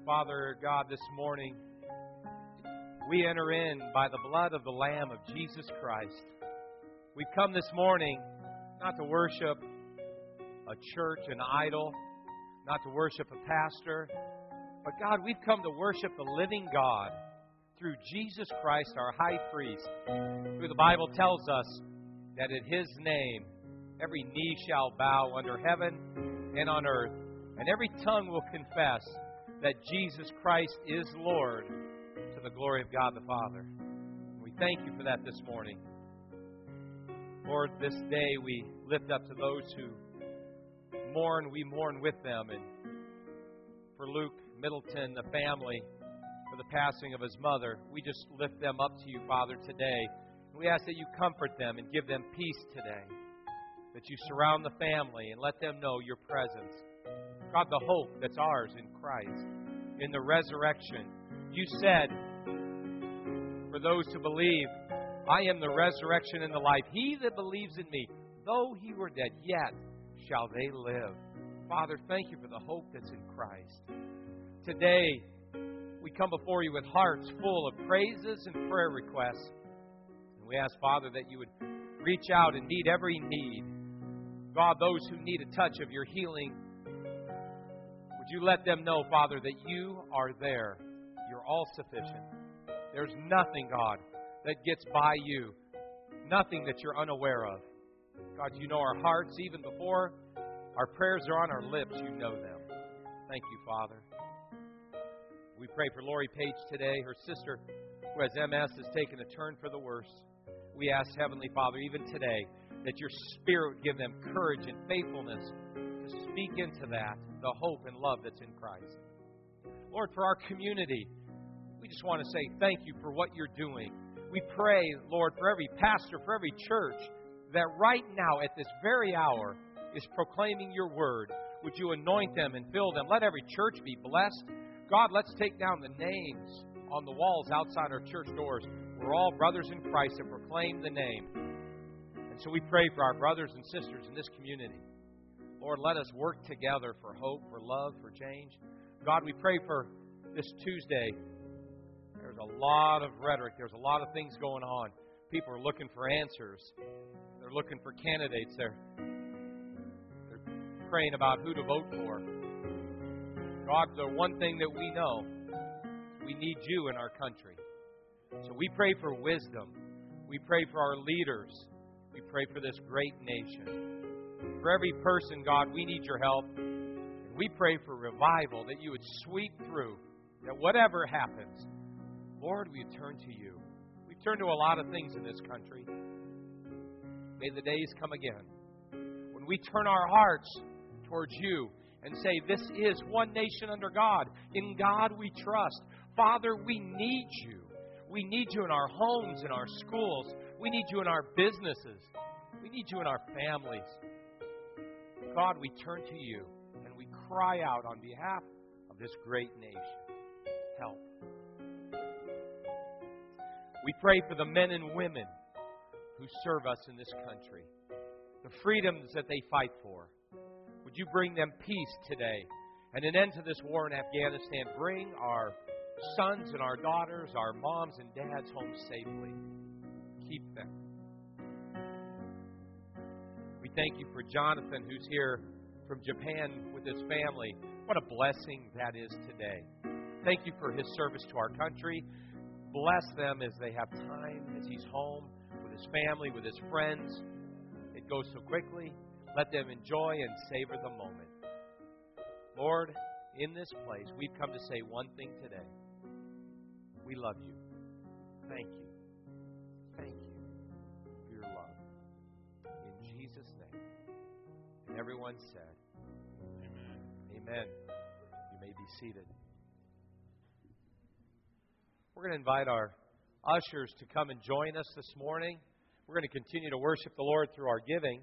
Father God, this morning we enter in by the blood of the Lamb of Jesus Christ. We've come this morning not to worship a church, an idol, not to worship a pastor, but God, we've come to worship the living God through Jesus Christ, our high priest, who the Bible tells us that in His name every knee shall bow under heaven and on earth, and every tongue will confess that Jesus Christ is Lord, to the glory of God the Father. We thank you for that this morning. Lord, this day we lift up to those who mourn, we mourn with them. And for Luke Middleton, the family, for the passing of his mother, we just lift them up to you, Father, today. And we ask that you comfort them and give them peace today. That you surround the family and let them know your presence. God, the hope that's ours in Christ, in the resurrection. You said, for those who believe, I am the resurrection and the life. He that believes in me, though he were dead, yet shall they live. Father, thank you for the hope that's in Christ. Today, we come before you with hearts full of praises and prayer requests. And we ask, Father, that you would reach out and meet every need. God, those who need a touch of your healing, would you let them know, Father, that you are there. You're all sufficient. There's nothing, God, that gets by you. Nothing that you're unaware of. God, you know our hearts even before our prayers are on our lips. You know them. Thank you, Father. We pray for Lori Page today. Her sister, who has MS, has taken a turn for the worse. We ask, Heavenly Father, even today, that your Spirit would give them courage and faithfulness to speak into that, the hope and love that's in Christ. Lord, for our community, we just want to say thank you for what you're doing. We pray, Lord, for every pastor, for every church, that right now, at this very hour, is proclaiming your word. Would you anoint them and fill them? Let every church be blessed. God, let's take down the names on the walls outside our church doors. We're all brothers in Christ that proclaim the name. And so we pray for our brothers and sisters in this community. Lord, let us work together for hope, for love, for change. God, we pray for this Tuesday. There's a lot of rhetoric. There's a lot of things going on. People are looking for answers. They're looking for candidates. They're praying about who to vote for. God, the one thing that we know, we need you in our country. So we pray for wisdom. We pray for our leaders. We pray for this great nation. For every person, God, we need your help. And we pray for revival, that you would sweep through, that whatever happens, Lord, we turn to you. We've turned to a lot of things in this country. May the days come again when we turn our hearts towards you and say, this is one nation under God. In God we trust. Father, we need you. We need you in our homes, in our schools. We need you in our businesses. We need you in our families. God, we turn to you and we cry out on behalf of this great nation. Help. We pray for the men and women who serve us in this country, the freedoms that they fight for. Would you bring them peace today and an end to this war in Afghanistan? Bring our sons and our daughters, our moms and dads home safely. Keep them. We thank you for Jonathan, who's here from Japan with his family. What a blessing that is today. Thank you for his service to our country. Bless them as they have time, as he's home with his family, with his friends. It goes so quickly. Let them enjoy and savor the moment. Lord, in this place, we've come to say one thing today. We love you. Thank you. Thank you for your love. In Jesus' name. And everyone said, Amen. Amen. You may be seated. We're going to invite our ushers to come and join us this morning. We're going to continue to worship the Lord through our giving.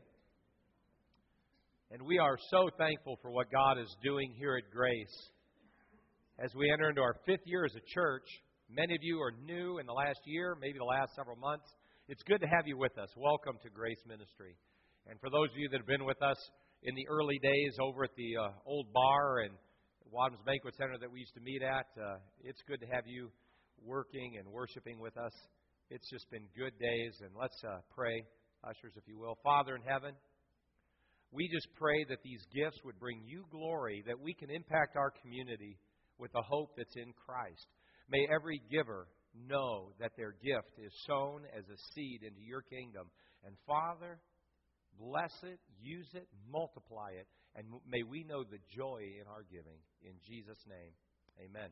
And we are so thankful for what God is doing here at Grace. As we enter into our 5th year as a church, many of you are new in the last year, maybe the last several months. It's good to have you with us. Welcome to Grace Ministry. And for those of you that have been with us in the early days over at the old bar and Wadham's Banquet Center that we used to meet at. It's good to have you working and worshiping with us. It's just been good days, and let's pray, ushers, if you will. Father in heaven, we just pray that these gifts would bring you glory, that we can impact our community with the hope that's in Christ. May every giver know that their gift is sown as a seed into your kingdom. And Father, bless it, use it, multiply it, and may we know the joy in our giving. In Jesus' name, amen.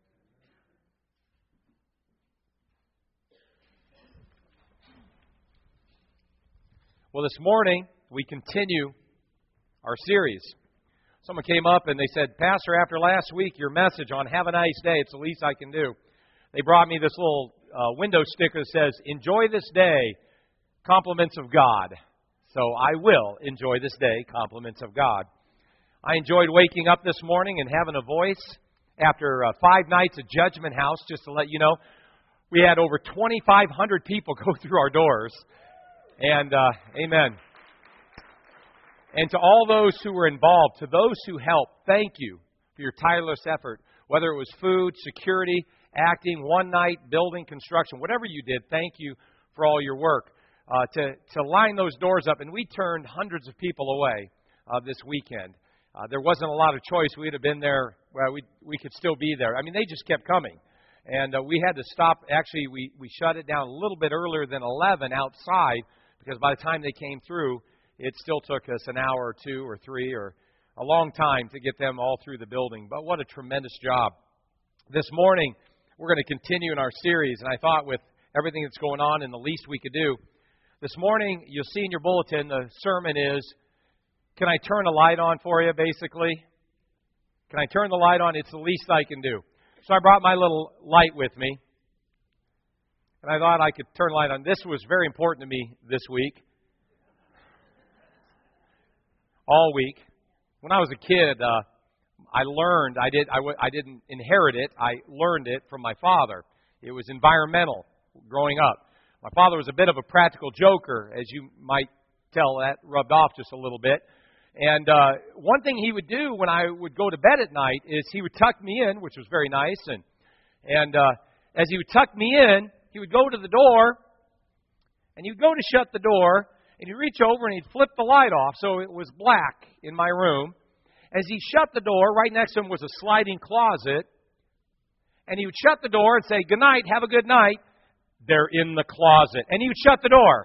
Well, this morning, we continue our series. Someone came up and they said, Pastor, after last week, your message on Have a Nice Day, it's the least I can do. They brought me this little window sticker that says, Enjoy this day, compliments of God. So I will enjoy this day, compliments of God. I enjoyed waking up this morning and having a voice after 5 nights at Judgment House. Just to let you know, we had over 2,500 people go through our doors. And amen. And to all those who were involved, to those who helped, thank you for your tireless effort. Whether it was food, security, acting, one night, building, construction, whatever you did, thank you for all your work. To line those doors up, and we turned hundreds of people away this weekend. There wasn't a lot of choice. We'd have been there. Well, we could still be there. I mean, they just kept coming. And we had to stop. Actually, we shut it down a little bit earlier than 11 outside, because by the time they came through, it still took us an hour or 2 or 3 or a long time to get them all through the building. But what a tremendous job. This morning, we're going to continue in our series, and I thought with everything that's going on and the least we could do, this morning, you'll see in your bulletin, the sermon is, can I turn a light on for you, basically? Can I turn the light on? It's the least I can do. So I brought my little light with me, and I thought I could turn the light on. This was very important to me this week. All week. When I was a kid, I learned, I didn't inherit it, I learned it from my father. It was environmental growing up. My father was a bit of a practical joker, as you might tell. That rubbed off just a little bit. And one thing he would do when I would go to bed at night is he would tuck me in, which was very nice. And as he would tuck me in, he would go to the door, and he would go to shut the door, and he'd reach over and he'd flip the light off so it was black in my room. As he shut the door, right next to him was a sliding closet, and he would shut the door and say, Good night, have a good night. They're in the closet. And he would shut the door.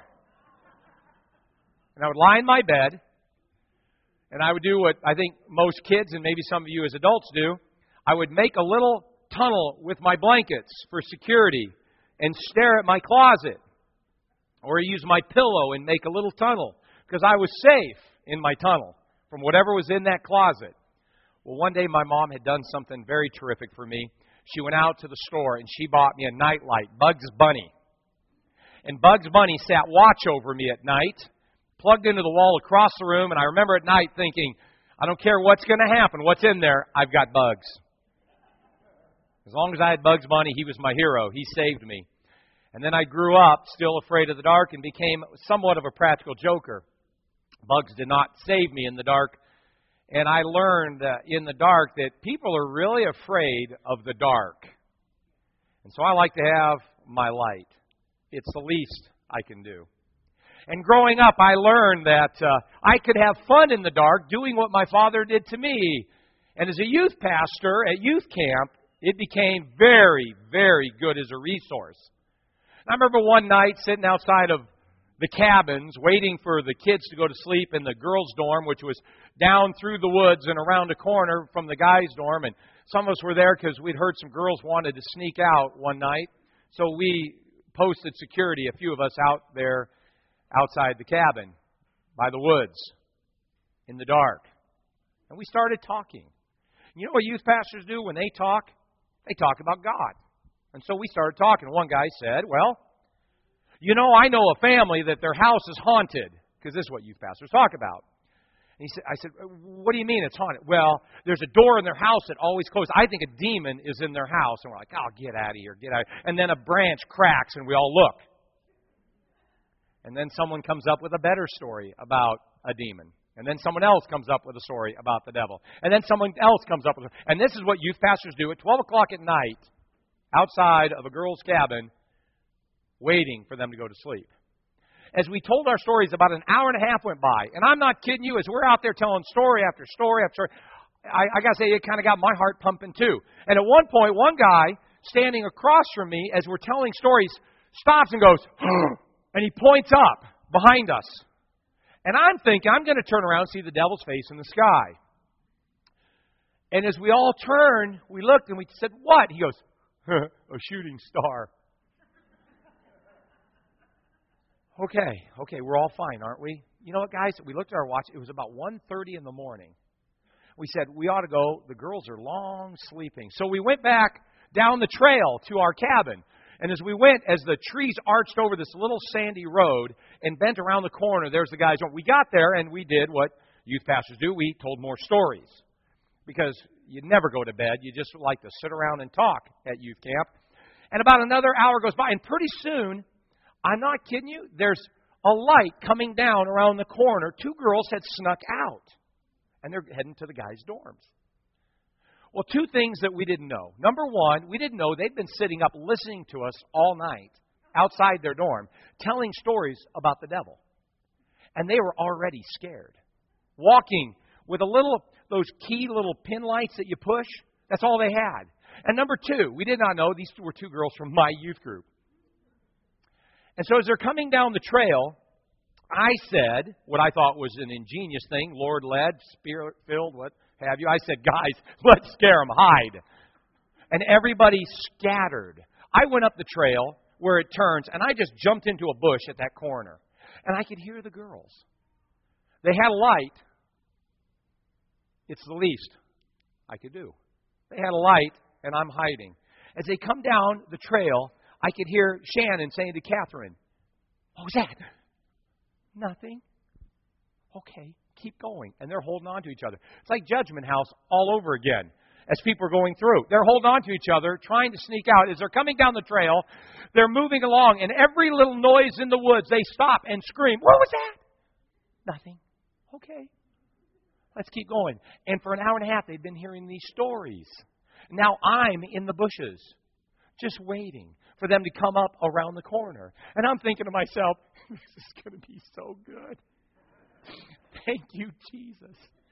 And I would lie in my bed, and I would do what I think most kids and maybe some of you as adults do. I would make a little tunnel with my blankets for security and stare at my closet. Or use my pillow and make a little tunnel, because I was safe in my tunnel from whatever was in that closet. Well, one day my mom had done something very terrific for me. She went out to the store and she bought me a nightlight, Bugs Bunny. And Bugs Bunny sat watch over me at night, plugged into the wall across the room, and I remember at night thinking, I don't care what's going to happen, what's in there, I've got bugs. As long as I had Bugs Bunny, he was my hero. He saved me. And then I grew up still afraid of the dark and became somewhat of a practical joker. Bugs did not save me in the dark. And I learned in the dark that people are really afraid of the dark. And so I like to have my light. It's the least I can do. And growing up, I learned that I could have fun in the dark doing what my father did to me. And as a youth pastor at youth camp, it became very, very good as a resource. I remember one night sitting outside of the cabins waiting for the kids to go to sleep in the girls' dorm, which was down through the woods and around a corner from the guys' dorm. And some of us were there because we'd heard some girls wanted to sneak out one night. So we posted security, a few of us out there outside the cabin by the woods in the dark. And we started talking. You know what youth pastors do when they talk? They talk about God. And so we started talking. One guy said, well, you know, I know a family that their house is haunted, because this is what youth pastors talk about. And I said, what do you mean it's haunted? Well, there's a door in their house that always closes. I think a demon is in their house. And we're like, oh, get out of here, get out. And then a branch cracks and we all look. And then someone comes up with a better story about a demon. And then someone else comes up with a story about the devil. And then someone else comes up with a story. And this is what youth pastors do at 12 o'clock at night outside of a girl's cabin waiting for them to go to sleep. As we told our stories, about an hour and a half went by. And I'm not kidding you, as we're out there telling story after story after story, I got to say, it kind of got my heart pumping too. And at one point, one guy standing across from me as we're telling stories stops and goes, and he points up behind us. And I'm thinking, I'm going to turn around and see the devil's face in the sky. And as we all turned, we looked and we said, what? He goes, a shooting star. Okay, we're all fine, aren't we? You know what, guys? We looked at our watch. It was about 1:30 in the morning. We said, we ought to go. The girls are long sleeping. So we went back down the trail to our cabin. And as we went, as the trees arched over this little sandy road and bent around the corner, there's the guys. We got there and we did what youth pastors do. We told more stories. Because you never go to bed. You just like to sit around and talk at youth camp. And about another hour goes by. And pretty soon, I'm not kidding you, there's a light coming down around the corner. Two girls had snuck out. And they're heading to the guys' dorms. Well, two things that we didn't know. Number one, we didn't know they'd been sitting up listening to us all night outside their dorm, telling stories about the devil. And they were already scared. Walking with those key little pin lights that you push, that's all they had. And number two, we did not know these were two girls from my youth group. And so as they're coming down the trail, I said what I thought was an ingenious thing, Lord-led, Spirit-filled, what have you. I said, guys, let's scare them, hide. And everybody scattered. I went up the trail where it turns, and I just jumped into a bush at that corner. And I could hear the girls. They had a light. It's the least I could do. They had a light, and I'm hiding. As they come down the trail, I could hear Shannon saying to Catherine, what was that? Nothing. Okay, keep going. And they're holding on to each other. It's like Judgment House all over again as people are going through. They're holding on to each other, trying to sneak out. As they're coming down the trail, they're moving along, and every little noise in the woods, they stop and scream, what was that? Nothing. Okay, let's keep going. And for an hour and a half, they've been hearing these stories. Now I'm in the bushes, just waiting for them to come up around the corner. And I'm thinking to myself, this is going to be so good. Thank you, Jesus.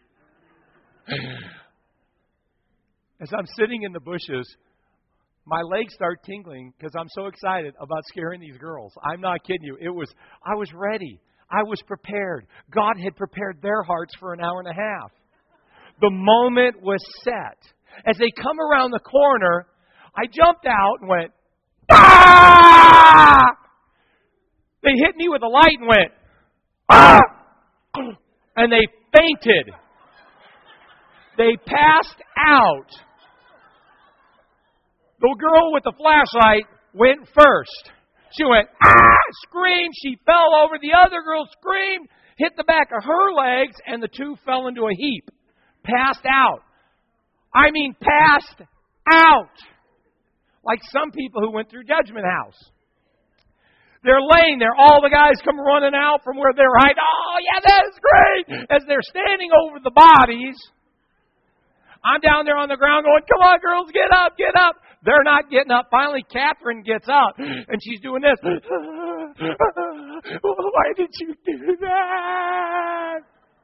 As I'm sitting in the bushes, my legs start tingling because I'm so excited about scaring these girls. I'm not kidding you. I was ready. I was prepared. God had prepared their hearts for an hour and a half. The moment was set. As they come around the corner, I jumped out and went, ah! They hit me with a light and went, ah! And they fainted. They passed out. The girl with the flashlight went first. She went, ah! Screamed. She fell over. The other girl screamed, hit the back of her legs, and the two fell into a heap. Passed out. I mean, passed out. Like some people who went through Judgment House. They're laying there. All the guys come running out from where they're hiding. Oh, yeah, that is great. As they're standing over the bodies, I'm down there on the ground going, come on, girls, get up, get up. They're not getting up. Finally, Catherine gets up, and she's doing this. Why did you do that?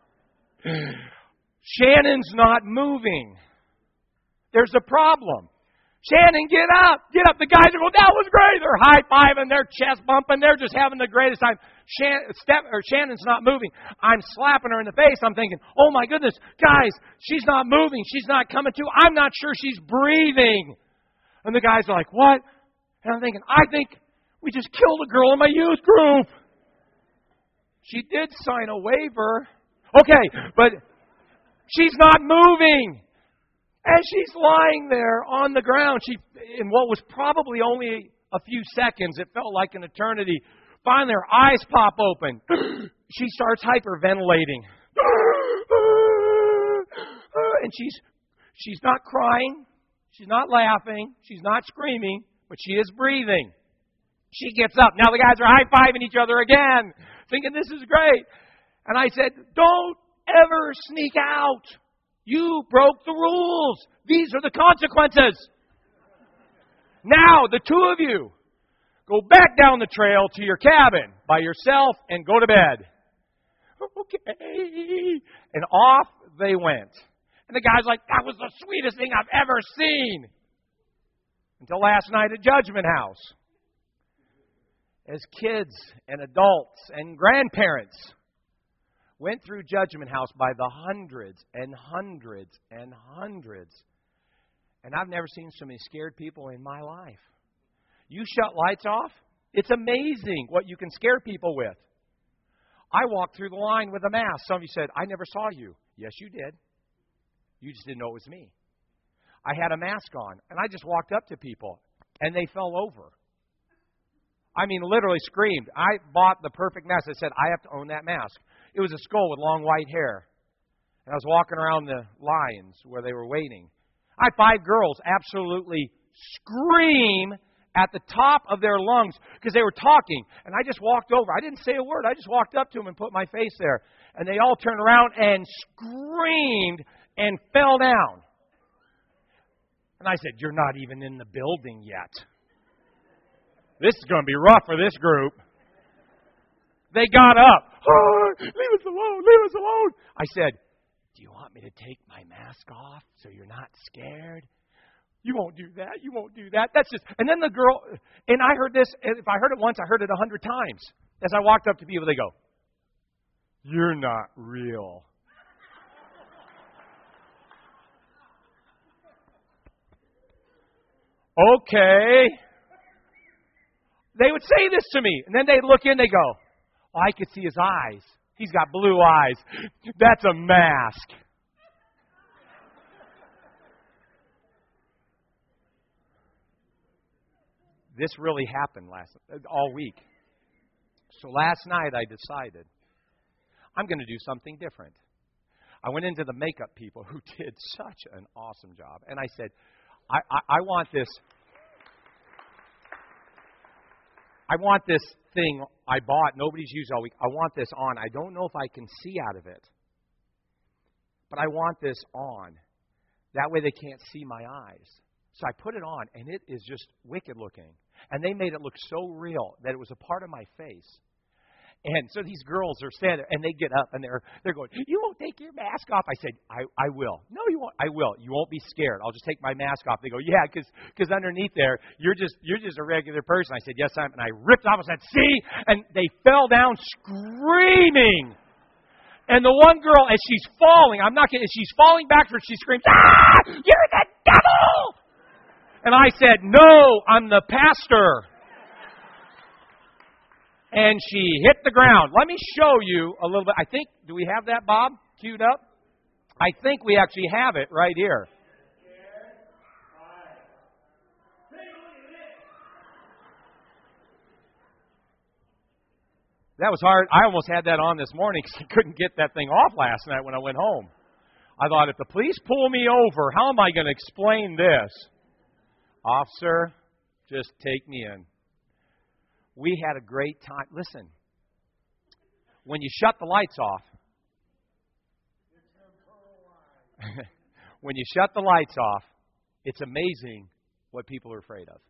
Shannon's not moving. There's a problem. Shannon, get up. Get up. The guys are going, that was great. They're high-fiving. They're chest bumping. They're just having the greatest time. Shannon's not moving. I'm slapping her in the face. I'm thinking, oh, my goodness, guys, she's not moving. She's not coming to. I'm not sure she's breathing. And the guys are like, what? And I'm thinking, I think we just killed a girl in my youth group. She did sign a waiver. Okay, but she's not moving. As she's lying there on the ground, in what was probably only a few seconds, it felt like an eternity. Finally, her eyes pop open. She starts hyperventilating. And she's not crying. She's not laughing. She's not screaming. But she is breathing. She gets up. Now the guys are high-fiving each other again, thinking this is great. And I said, don't ever sneak out, you broke the rules. These are the consequences. Now, the two of you, go back down the trail to your cabin by yourself and go to bed. Okay. And off they went. And the guy's like, that was the sweetest thing I've ever seen. Until last night at Judgment House. As kids and adults and grandparents went through Judgment House by the hundreds and hundreds and hundreds. And I've never seen so many scared people in my life. You shut lights off, it's amazing what you can scare people with. I walked through the line with a mask. Some of you said, I never saw you. Yes, you did. You just didn't know it was me. I had a mask on, and I just walked up to people, and they fell over. I mean, literally screamed. I bought the perfect mask. I said, I have to own that mask. It was a skull with long white hair. And I was walking around the lines where they were waiting. I had 5 girls absolutely scream at the top of their lungs because they were talking. And I just walked over. I didn't say a word. I just walked up to them and put my face there. And they all turned around and screamed and fell down. And I said, you're not even in the building yet. This is going to be rough for this group. They got up. Oh, leave us alone. Leave us alone. I said, do you want me to take my mask off so you're not scared? You won't do that. You won't do that. That's just. And then the girl, and I heard this, if I heard it once, I heard it 100 times. As I walked up to people, they go, you're not real. Okay. They would say this to me, and then they'd look in, they go, oh, I could see his eyes. He's got blue eyes. That's a mask. This really happened all week. So last night I decided I'm going to do something different. I went into the makeup people who did such an awesome job. And I said, I want this. I want this thing I bought. Nobody's used all week. I want this on. I don't know if I can see out of it. But I want this on. That way they can't see my eyes. So I put it on, and it is just wicked looking. And they made it look so real that it was a part of my face. And so these girls are standing there, and they get up, and they're going, you won't take your mask off? I said, I will. No, you won't. I will. You won't be scared. I'll just take my mask off. They go, yeah, because underneath there, you're just a regular person. I said, yes, I am. And I ripped off. I said, see? And they fell down screaming. And the one girl, as she's falling, I'm not kidding, as she's falling backwards, she screams, ah, you're the devil! And I said, no, I'm the pastor. And she hit the ground. Let me show you a little bit. I think, do we have that, Bob, queued up? I think we actually have it right here. That was hard. I almost had that on this morning because I couldn't get that thing off last night when I went home. I thought, if the police pull me over, how am I going to explain this? Officer, just take me in. We had a great time. Listen, when you shut the lights off, when you shut the lights off, it's amazing what people are afraid of.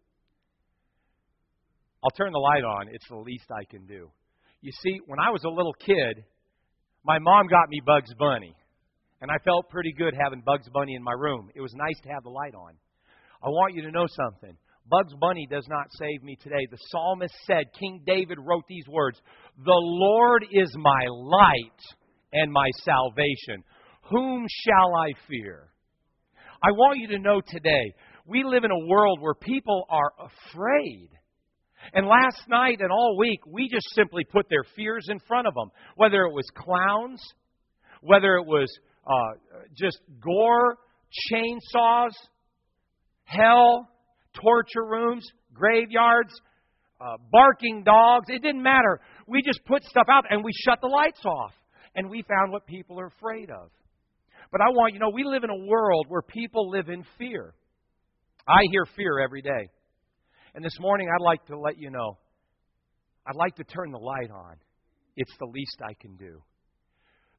I'll turn the light on. It's the least I can do. You see, when I was a little kid, my mom got me Bugs Bunny. And I felt pretty good having Bugs Bunny in my room. It was nice to have the light on. I want you to know something. Bugs Bunny does not save me today. The psalmist said, King David wrote these words, the Lord is my light and my salvation. Whom shall I fear? I want you to know today, we live in a world where people are afraid. And last night and all week, we just simply put their fears in front of them. Whether it was clowns, whether it was just gore, chainsaws, hell, torture rooms, graveyards, barking dogs. It didn't matter. We just put stuff out and we shut the lights off. And we found what people are afraid of. But I want you to know, we live in a world where people live in fear. I hear fear every day. And this morning I'd like to let you know, I'd like to turn the light on. It's the least I can do.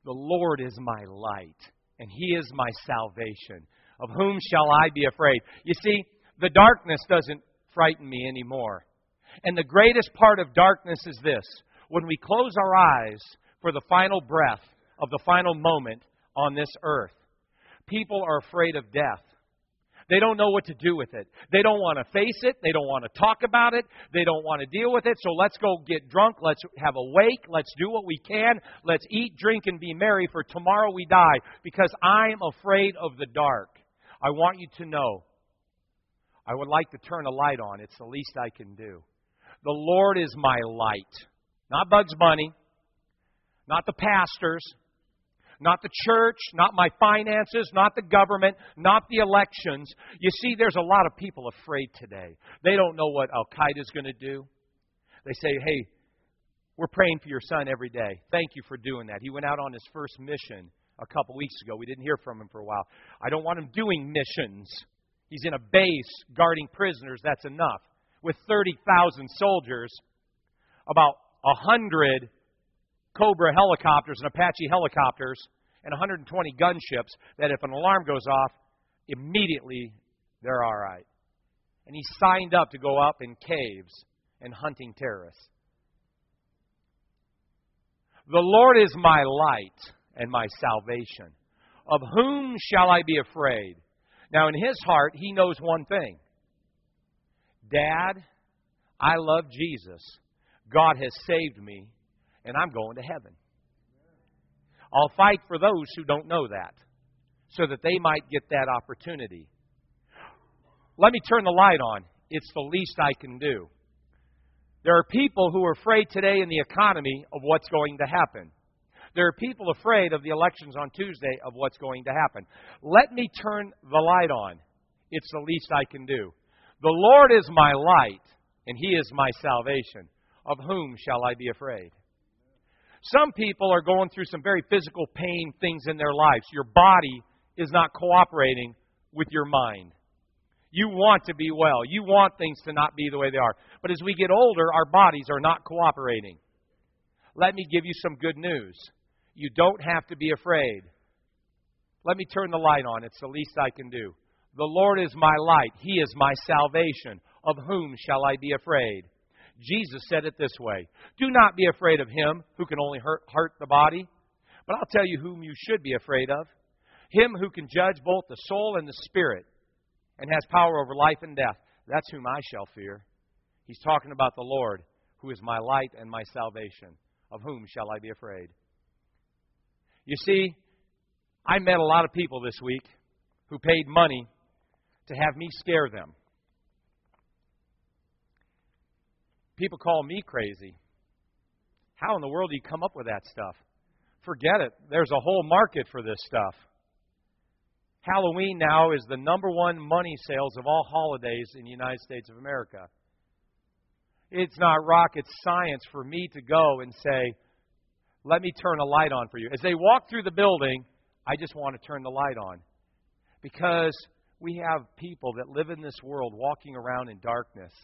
The Lord is my light, and He is my salvation. Of whom shall I be afraid? You see, the darkness doesn't frighten me anymore. And the greatest part of darkness is this. When we close our eyes for the final breath of the final moment on this earth, people are afraid of death. They don't know what to do with it. They don't want to face it. They don't want to talk about it. They don't want to deal with it. So let's go get drunk. Let's have a wake. Let's do what we can. Let's eat, drink, and be merry, for tomorrow we die, because I'm afraid of the dark. I want you to know, I would like to turn a light on. It's the least I can do. The Lord is my light. Not Bugs Bunny. Not the pastors. Not the church, not my finances, not the government, not the elections. You see, there's a lot of people afraid today. They don't know what Al-Qaeda is going to do. They say, hey, we're praying for your son every day. Thank you for doing that. He went out on his first mission a couple weeks ago. We didn't hear from him for a while. I don't want him doing missions. He's in a base guarding prisoners. That's enough. With 30,000 soldiers, about 100 Cobra helicopters and Apache helicopters, and 120 gunships that if an alarm goes off, immediately they're all right. And he signed up to go up in caves and hunting terrorists. The Lord is my light and my salvation. Of whom shall I be afraid? Now in his heart, he knows one thing. Dad, I love Jesus. God has saved me. And I'm going to heaven. I'll fight for those who don't know that, so that they might get that opportunity. Let me turn the light on. It's the least I can do. There are people who are afraid today in the economy of what's going to happen. There are people afraid of the elections on Tuesday of what's going to happen. Let me turn the light on. It's the least I can do. The Lord is my light, and He is my salvation. Of whom shall I be afraid? Some people are going through some very physical pain things in their lives. Your body is not cooperating with your mind. You want to be well. You want things to not be the way they are. But as we get older, our bodies are not cooperating. Let me give you some good news. You don't have to be afraid. Let me turn the light on. It's the least I can do. The Lord is my light. He is my salvation. Of whom shall I be afraid? Jesus said it this way. Do not be afraid of him who can only hurt the body. But I'll tell you whom you should be afraid of. Him who can judge both the soul and the spirit and has power over life and death. That's whom I shall fear. He's talking about the Lord, who is my light and my salvation. Of whom shall I be afraid? You see, I met a lot of people this week who paid money to have me scare them. People call me crazy. How in the world do you come up with that stuff? Forget it. There's a whole market for this stuff. Halloween now is the number one money sales of all holidays in the United States of America. It's not rocket science for me to go and say, let me turn a light on for you. As they walk through the building, I just want to turn the light on. Because we have people that live in this world walking around in darkness.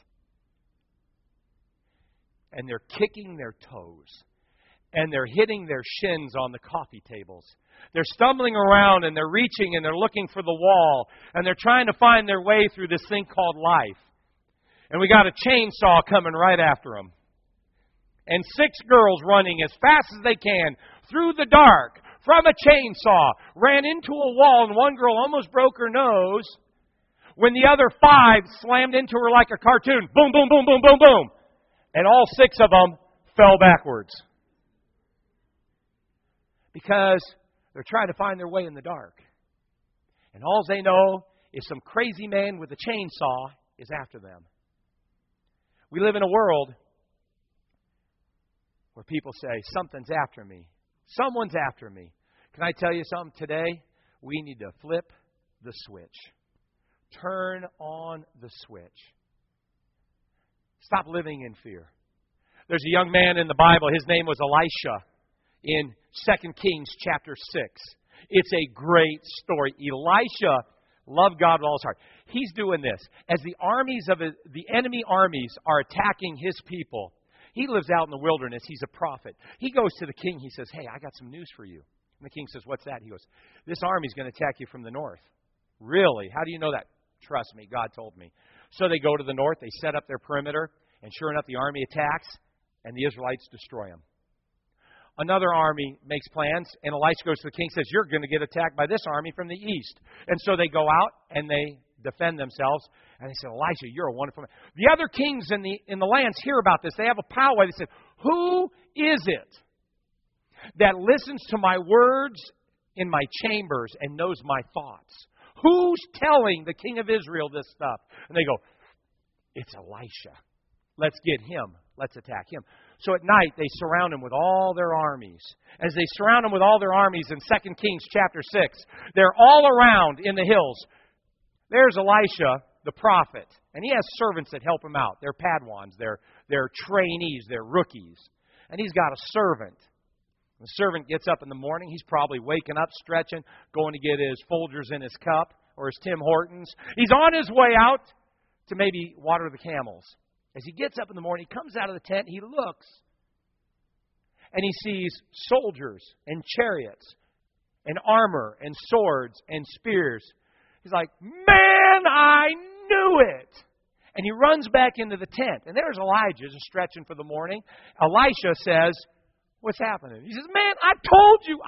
And they're kicking their toes. And they're hitting their shins on the coffee tables. They're stumbling around and they're reaching and they're looking for the wall. And they're trying to find their way through this thing called life. And we got a chainsaw coming right after them. And 6 girls running as fast as they can through the dark from a chainsaw. Ran into a wall and one girl almost broke her nose. When the other 5 slammed into her like a cartoon. Boom, boom, boom, boom, boom, boom. And all 6 of them fell backwards. Because they're trying to find their way in the dark. And all they know is some crazy man with a chainsaw is after them. We live in a world where people say, something's after me. Someone's after me. Can I tell you something today? We need to flip the switch. Turn on the switch. Stop living in fear. There's a young man in the Bible. His name was Elisha in 2 Kings chapter 6. It's a great story. Elisha loved God with all his heart. He's doing this. As the armies of the enemy armies are attacking his people, he lives out in the wilderness. He's a prophet. He goes to the king. He says, hey, I got some news for you. And the king says, what's that? He goes, this army's going to attack you from the north. Really? How do you know that? Trust me, God told me. So they go to the north, they set up their perimeter, and sure enough, the army attacks, and the Israelites destroy them. Another army makes plans, and Elisha goes to the king and says, you're going to get attacked by this army from the east. And so they go out, and they defend themselves. And they said, Elisha, you're a wonderful man. The other kings in the lands hear about this. They have a powwow. They said, who is it that listens to my words in my chambers and knows my thoughts? Who's telling the king of Israel this stuff? And they go, it's Elisha. Let's get him. Let's attack him. So at night, they surround him with all their armies. As they surround him with all their armies in 2 Kings chapter 6, they're all around in the hills. There's Elisha, the prophet, and he has servants that help him out. They're Padwans, they're trainees, they're rookies. And he's got a servant. The servant gets up in the morning. He's probably waking up, stretching, going to get his Folgers in his cup or his Tim Hortons. He's on his way out to maybe water the camels. As he gets up in the morning, he comes out of the tent, he looks, and he sees soldiers and chariots and armor and swords and spears. He's like, man, I knew it. And he runs back into the tent. And there's Elijah just stretching for the morning. Elisha says, what's happening? He says, man, I told you.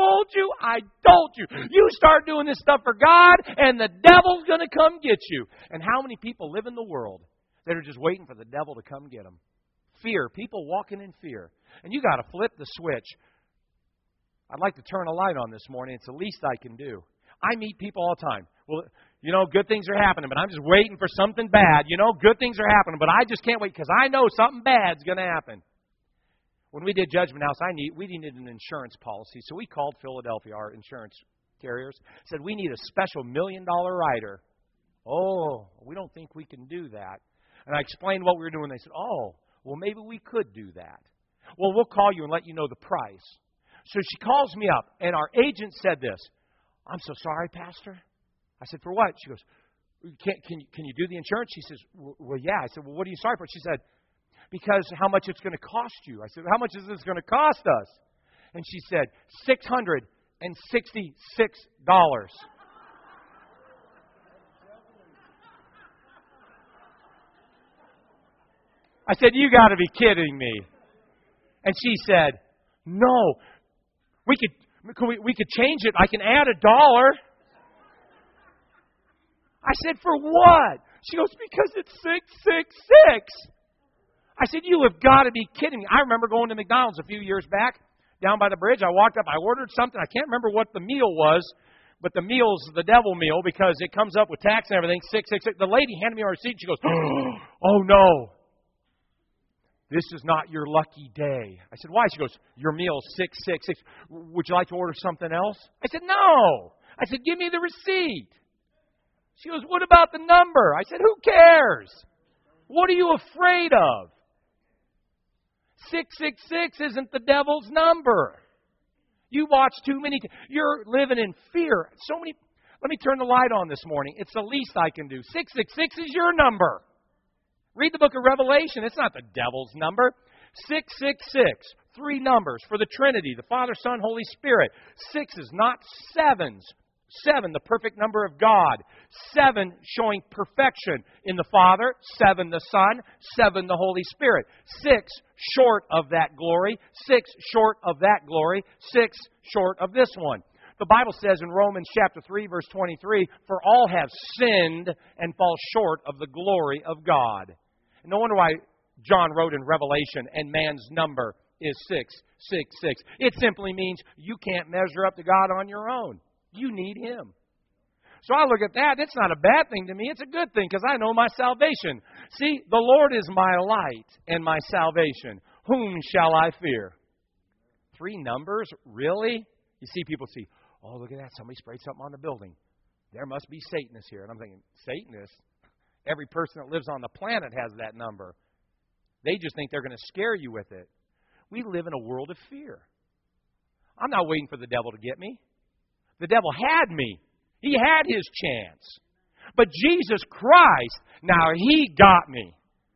You start doing this stuff for God, and the devil's going to come get you. And how many people live in the world that are just waiting for the devil to come get them? Fear. People walking in fear. And you got to flip the switch. I'd like to turn a light on this morning. It's the least I can do. I meet people all the time. Well, you know, good things are happening, but I'm just waiting for something bad. You know, good things are happening, but I just can't wait because I know something bad's going to happen. When we did Judgment House, we needed an insurance policy, so we called Philadelphia, our insurance carriers, said we need a special $1 million rider. Oh, we don't think we can do that. And I explained what we were doing. They said, oh, well, maybe we could do that. Well, we'll call you and let you know the price. So she calls me up, and our agent said this, I'm so sorry, Pastor. I said, for what? She goes, can you do the insurance? She says, well, yeah. I said, well, what are you sorry for? She said, because how much it's going to cost you. I said, how much is this going to cost us? And she said, $666. I said, you got to be kidding me. And she said, no, we could change it. I can add $1. I said, for what? She goes, because it's 666. I said, you have got to be kidding me. I remember going to McDonald's a few years back down by the bridge. I walked up, I ordered something. I can't remember what the meal was, but the meal's the devil meal because it comes up with tax and everything, 666. The lady handed me her receipt. She goes, oh, no. This is not your lucky day. I said, why? She goes, your meal's 666. Would you like to order something else? I said, no. I said, give me the receipt. She goes, what about the number? I said, who cares? What are you afraid of? 666 isn't the devil's number. You watch too many. You're living in fear. So many. Let me turn the light on this morning. It's the least I can do. 666 is your number. Read the book of Revelation. It's not the devil's number. 666. 3 numbers for the Trinity, the Father, Son, Holy Spirit. 6 is not 7s. 7, the perfect number of God. 7, showing perfection in the Father. 7, the Son. 7, the Holy Spirit. 6, short of that glory. 6, short of that glory. 6, short of this one. The Bible says in Romans chapter 3, verse 23, for all have sinned and fall short of the glory of God. And no wonder why John wrote in Revelation, and man's number is 666. It simply means you can't measure up to God on your own. You need Him. So I look at that. It's not a bad thing to me. It's a good thing because I know my salvation. See, the Lord is my light and my salvation. Whom shall I fear? 3 numbers? Really? You see people see, oh, look at that. Somebody sprayed something on the building. There must be Satanists here. And I'm thinking, Satanists? Every person that lives on the planet has that number. They just think they're going to scare you with it. We live in a world of fear. I'm not waiting for the devil to get me. The devil had me. He had his chance. But Jesus Christ, now He got me.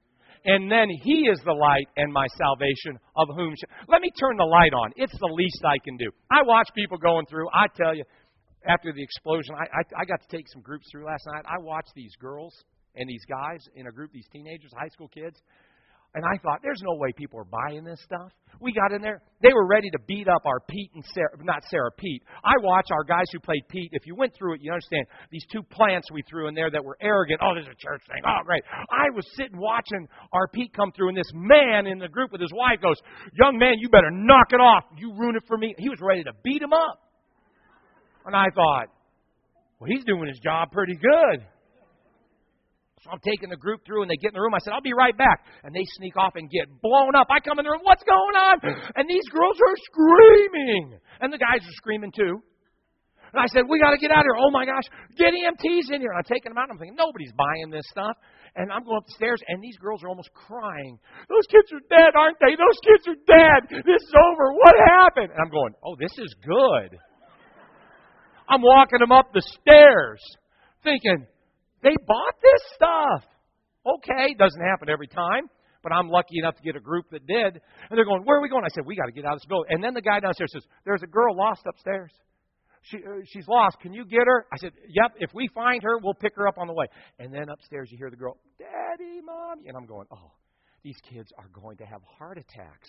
And then He is the light and my salvation, of whom let me turn the light on. It's the least I can do. I watch people going through. I tell you, after the explosion, I got to take some groups through last night. I watched these girls and these guys in a group, these teenagers, high school kids. And I thought, there's no way people are buying this stuff. We got in there. They were ready to beat up our Pete and Sarah, not Sarah, Pete. I watch our guys who played Pete. If you went through it, you understand. These two plants we threw in there that were arrogant. Oh, this is a church thing. Oh, great. I was sitting watching our Pete come through, and this man in the group with his wife goes, young man, you better knock it off. You ruin it for me. He was ready to beat him up. And I thought, well, he's doing his job pretty good. So I'm taking the group through, and they get in the room. I said, I'll be right back. And they sneak off and get blown up. I come in the room, what's going on? And these girls are screaming. And the guys are screaming too. And I said, we got to get out of here. Oh, my gosh, get EMTs in here. And I'm taking them out, and I'm thinking, nobody's buying this stuff. And I'm going up the stairs, and these girls are almost crying. Those kids are dead, aren't they? Those kids are dead. This is over. What happened? And I'm going, oh, this is good. I'm walking them up the stairs thinking, they bought this stuff. Okay, doesn't happen every time, but I'm lucky enough to get a group that did. And they're going, where are we going? I said, we got to get out of this building. And then the guy downstairs says, there's a girl lost upstairs. She's lost. Can you get her? I said, yep, if we find her, we'll pick her up on the way. And then upstairs you hear the girl, Daddy, Mommy. And I'm going, oh, these kids are going to have heart attacks.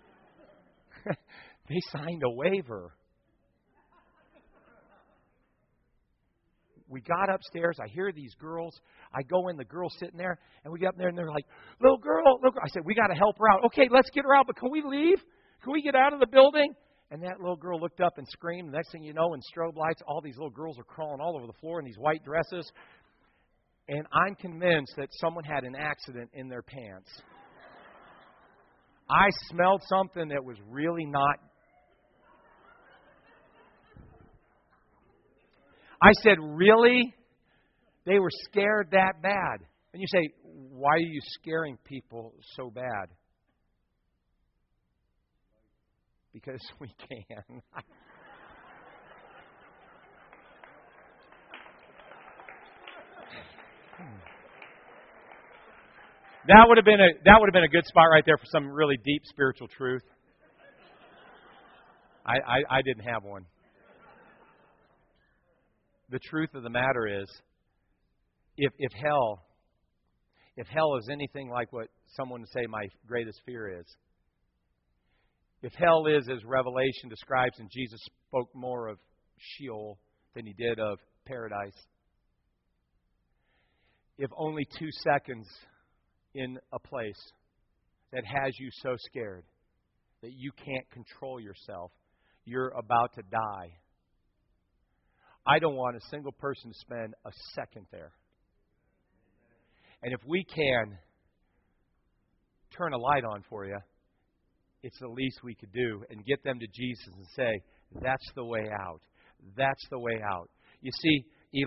They signed a waiver. We got upstairs. I hear these girls. I go in. The girl's sitting there. And we get up there, and they're like, little girl. I said, we got to help her out. Okay, let's get her out. But can we leave? Can we get out of the building? And that little girl looked up and screamed. The next thing you know, in strobe lights, all these little girls are crawling all over the floor in these white dresses. And I'm convinced that someone had an accident in their pants. I smelled something that was really not. I said, really? They were scared that bad. And you say, why are you scaring people so bad? Because we can. That would have been a good spot right there for some really deep spiritual truth. I didn't have one. The truth of the matter is, if hell is anything like what someone would say my greatest fear is, if hell is as Revelation describes, and Jesus spoke more of Sheol than he did of paradise, if only 2 seconds in a place that has you so scared that you can't control yourself, you're about to die. I don't want a single person to spend a second there. And if we can turn a light on for you, it's the least we could do, and get them to Jesus and say, that's the way out. That's the way out. You see,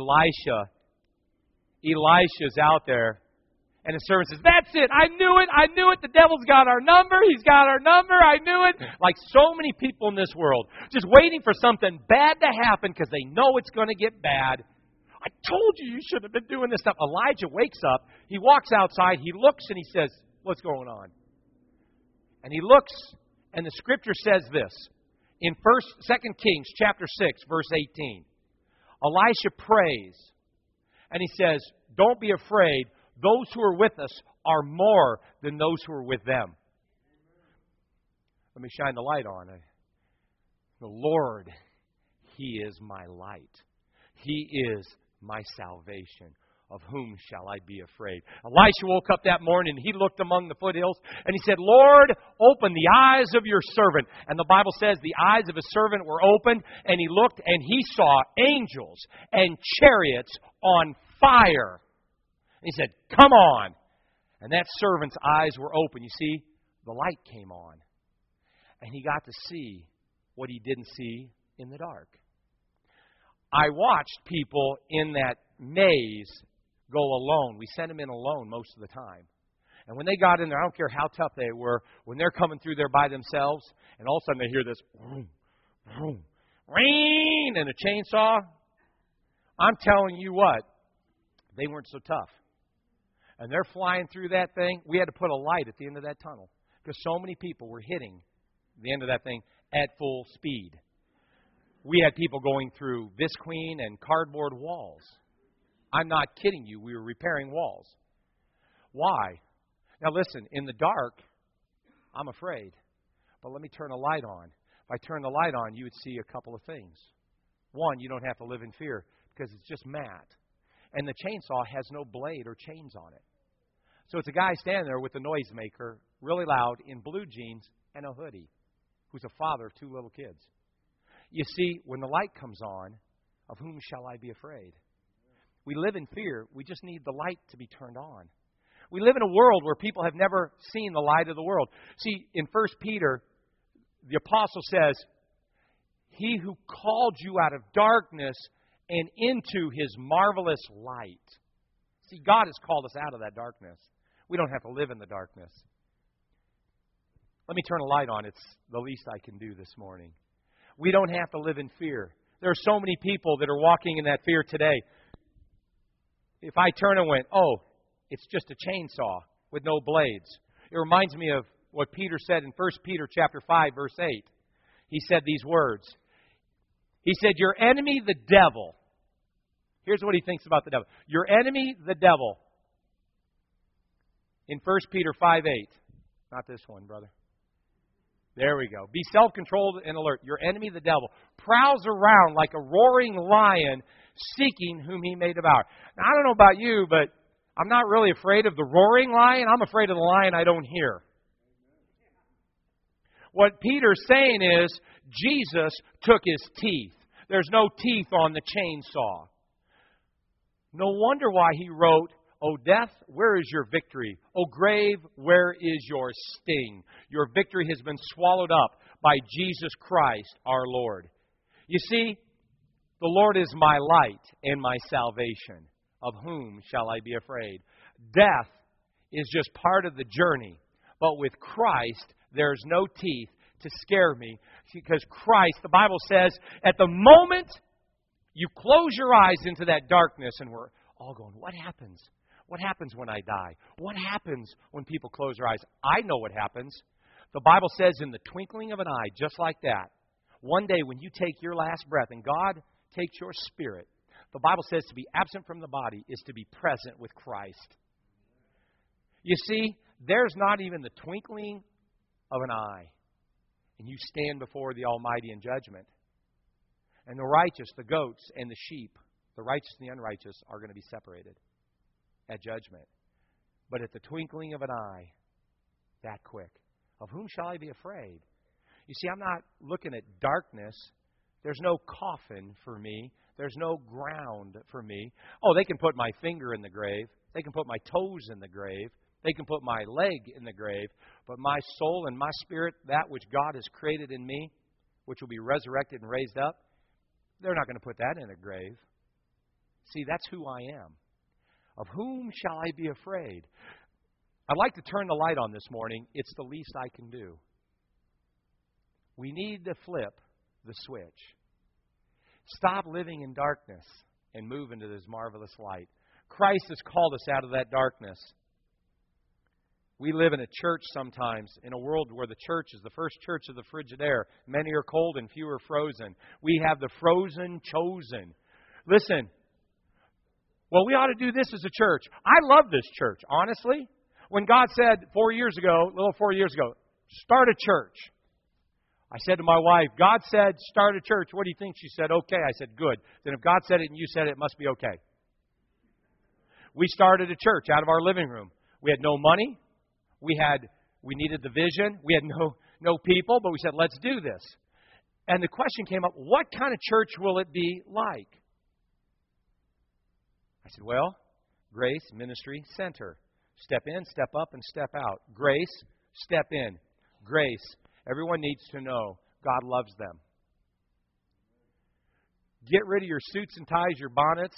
Elisha's out there, and his servant says, that's it. I knew it. The devil's got our number. He's got our number. I knew it. Like so many people in this world, just waiting for something bad to happen because they know it's going to get bad. I told you shouldn't have been doing this stuff. Elijah wakes up. He walks outside. He looks and he says, what's going on? And he looks, and the Scripture says this. In 2 Kings chapter 6, verse 18. Elisha prays, and he says, don't be afraid. Those who are with us are more than those who are with them. Let me shine the light on it. The Lord, He is my light. He is my salvation. Of whom shall I be afraid? Elisha woke up that morning, and he looked among the foothills, and he said, Lord, open the eyes of your servant. And the Bible says the eyes of his servant were opened, and he looked, and he saw angels and chariots on fire. And he said, come on. And that servant's eyes were open. You see, the light came on. And he got to see what he didn't see in the dark. I watched people in that maze go alone. We sent them in alone most of the time. And when they got in there, I don't care how tough they were, when they're coming through there by themselves, and all of a sudden they hear this, vroom, vroom, rain, and a chainsaw, I'm telling you what, they weren't so tough. And they're flying through that thing. We had to put a light at the end of that tunnel because so many people were hitting the end of that thing at full speed. We had people going through visqueen and cardboard walls. I'm not kidding you. We were repairing walls. Why? Now listen, in the dark, I'm afraid. But let me turn a light on. If I turn the light on, you would see a couple of things. One, you don't have to live in fear because it's just matte. And the chainsaw has no blade or chains on it. So it's a guy standing there with a noisemaker, really loud, in blue jeans and a hoodie, who's a father of 2 little kids. You see, when the light comes on, of whom shall I be afraid? We live in fear. We just need the light to be turned on. We live in a world where people have never seen the light of the world. See, in 1 Peter, the apostle says, He who called you out of darkness and into His marvelous light. See, God has called us out of that darkness. We don't have to live in the darkness. Let me turn a light on. It's the least I can do this morning. We don't have to live in fear. There are so many people that are walking in that fear today. If I turn and went, oh, it's just a chainsaw with no blades. It reminds me of what Peter said in 1 Peter chapter 5, verse 8. He said these words. He said, your enemy, the devil. Here's what he thinks about the devil. Your enemy, the devil. In 1 Peter 5, 8. Not this one, brother. There we go. Be self-controlled and alert. Your enemy, the devil, prowls around like a roaring lion, seeking whom he may devour. Now, I don't know about you, but I'm not really afraid of the roaring lion. I'm afraid of the lion I don't hear. What Peter's saying is, Jesus took His teeth. There's no teeth on the chainsaw. No wonder why He wrote, O death, where is your victory? O grave, where is your sting? Your victory has been swallowed up by Jesus Christ our Lord. You see, the Lord is my light and my salvation. Of whom shall I be afraid? Death is just part of the journey. But with Christ, there's no teeth to scare me. Because Christ, the Bible says, at the moment you close your eyes into that darkness, and we're all going, what happens? What happens when I die? What happens when people close their eyes? I know what happens. The Bible says in the twinkling of an eye, just like that, one day when you take your last breath and God takes your spirit, the Bible says to be absent from the body is to be present with Christ. You see, there's not even the twinkling of an eye, and you stand before the Almighty in judgment. And the righteous, the goats, and the sheep, the righteous and the unrighteous, are going to be separated at judgment. But at the twinkling of an eye, that quick, of whom shall I be afraid? You see, I'm not looking at darkness. There's no coffin for me. There's no ground for me. Oh, they can put my finger in the grave. They can put my toes in the grave. They can put my leg in the grave. But my soul and my spirit, that which God has created in me, which will be resurrected and raised up, they're not going to put that in a grave. See, that's who I am. Of whom shall I be afraid? I'd like to turn the light on this morning. It's the least I can do. We need to flip the switch. Stop living in darkness and move into this marvelous light. Christ has called us out of that darkness. We live in a church sometimes, in a world where the church is the first church of the Frigidaire. Many are cold and few are frozen. We have the frozen chosen. Listen, well, we ought to do this as a church. I love this church, honestly. When God said 4 years ago, start a church. I said to my wife, God said, start a church. What do you think? She said, okay. I said, good. Then if God said it and you said it, it must be okay. We started a church out of our living room. We had no money. We needed the vision. We had no people, but we said, let's do this. And the question came up, what kind of church will it be like? I said, well, Grace Ministry Center. Step in, step up, and step out. Grace, step in. Grace, everyone needs to know God loves them. Get rid of your suits and ties, your bonnets,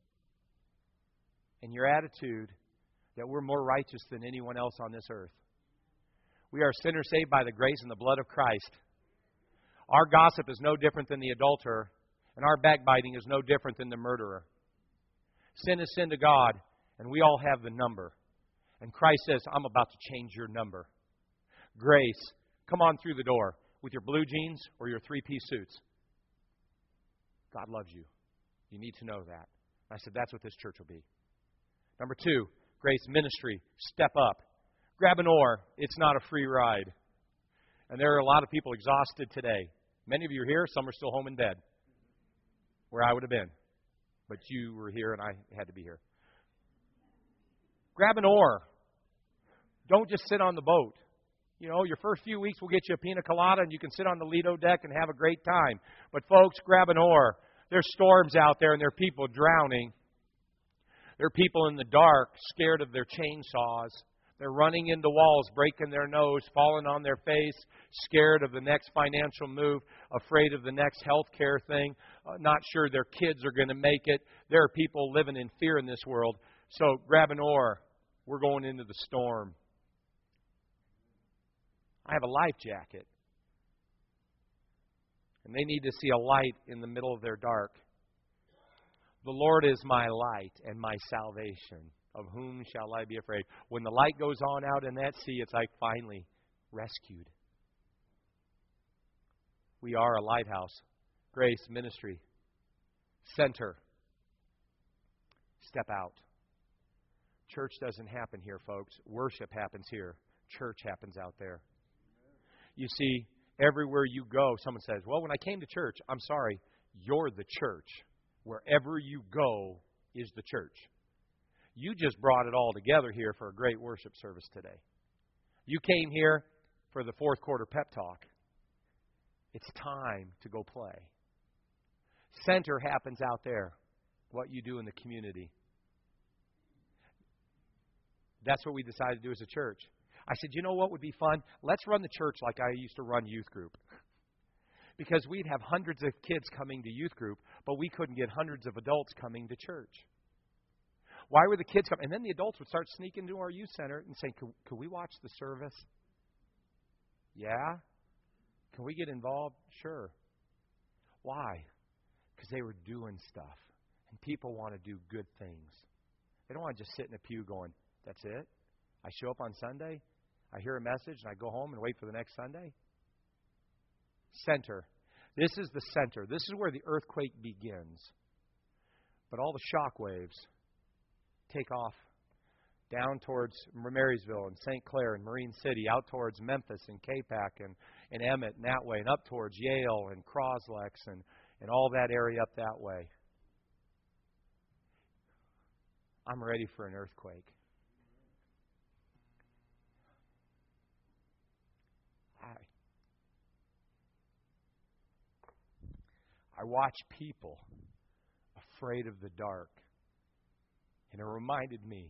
and your attitude that we're more righteous than anyone else on this earth. We are sinners saved by the grace and the blood of Christ. Our gossip is no different than the adulterer, and our backbiting is no different than the murderer. Sin is sin to God, and we all have the number. And Christ says, I'm about to change your number. Grace, come on through the door with your blue jeans or your three-piece suits. God loves you. You need to know that. I said, that's what this church will be. Number 2, Grace Ministry, step up. Grab an oar. It's not a free ride. And there are a lot of people exhausted today. Many of you are here. Some are still home in bed, where I would have been. But you were here and I had to be here. Grab an oar. Don't just sit on the boat. You know, your first few weeks will get you a pina colada and you can sit on the Lido deck and have a great time. But folks, grab an oar. There's storms out there and there are people drowning. There are people in the dark, scared of their chainsaws. They're running into walls, breaking their nose, falling on their face, scared of the next financial move, afraid of the next health care thing, not sure their kids are going to make it. There are people living in fear in this world. So grab an oar. We're going into the storm. I have a life jacket. And they need to see a light in the middle of their dark. The Lord is my light and my salvation. Of whom shall I be afraid? When the light goes on out in that sea, it's like finally rescued. We are a lighthouse. Grace Ministry. Center. Step out. Church doesn't happen here, folks. Worship happens here. Church happens out there. You see, everywhere you go, someone says, well, when I came to church, I'm sorry, you're the church. Wherever you go is the church. You just brought it all together here for a great worship service today. You came here for the fourth quarter pep talk. It's time to go play. Center happens out there, what you do in the community. That's what we decided to do as a church. I said, you know what would be fun? Let's run the church like I used to run youth group. Because we'd have hundreds of kids coming to youth group, but we couldn't get hundreds of adults coming to church. Why were the kids coming? And then the adults would start sneaking into our youth center and saying, can we watch the service? Yeah? Can we get involved? Sure. Why? Because they were doing stuff. And people want to do good things. They don't want to just sit in a pew going, that's it? I show up on Sunday, I hear a message, and I go home and wait for the next Sunday? Center. This is the center. This is where the earthquake begins. But all the shock waves take off down towards Marysville and St. Clair and Marine City, out towards Memphis and Capac and Emmett and that way, and up towards Yale and Croslex and all that area up that way. I'm ready for an earthquake. I watch people afraid of the dark. And it reminded me,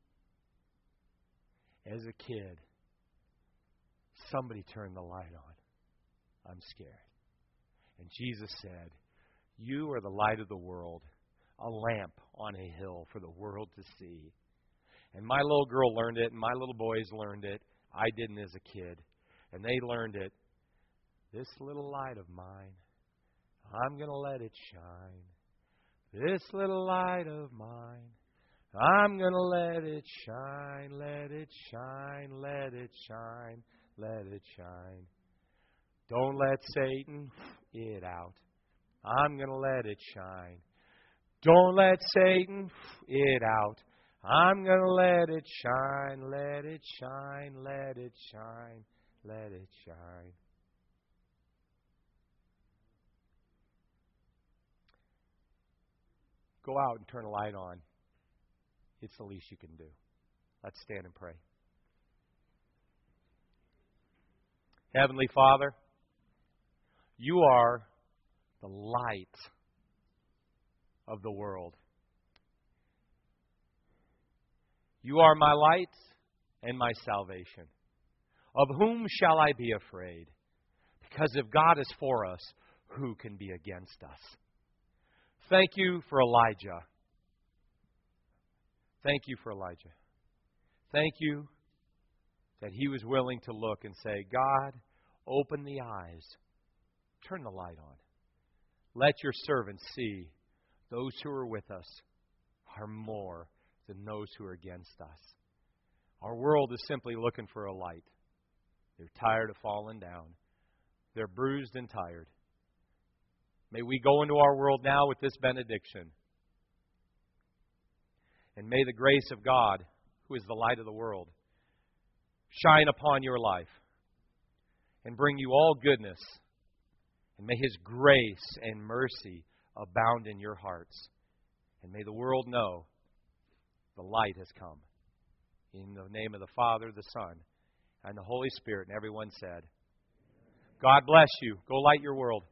as a kid, somebody turned the light on. I'm scared. And Jesus said, you are the light of the world, a lamp on a hill for the world to see. And my little girl learned it, and my little boys learned it. I didn't as a kid. And they learned it. This little light of mine, I'm going to let it shine. This little light of mine, I'm going to let it shine, let it shine, let it shine, let it shine. Don't let Satan it out. I'm going to let it shine. Don't let Satan it out. I'm going to let it shine, let it shine, let it shine, let it shine. Go out and turn a light on. It's the least you can do. Let's stand and pray. Heavenly Father, you are the light of the world. You are my light and my salvation. Of whom shall I be afraid? Because if God is for us, who can be against us? Thank you for Elijah. Thank you for Elijah. Thank you that he was willing to look and say, God, open the eyes. Turn the light on. Let your servants see those who are with us are more than those who are against us. Our world is simply looking for a light. They're tired of falling down. They're bruised and tired. May we go into our world now with this benediction. And may the grace of God, who is the light of the world, shine upon your life and bring you all goodness. And may His grace and mercy abound in your hearts. And may the world know the light has come. In the name of the Father, the Son, and the Holy Spirit. And everyone said, God bless you. Go light your world.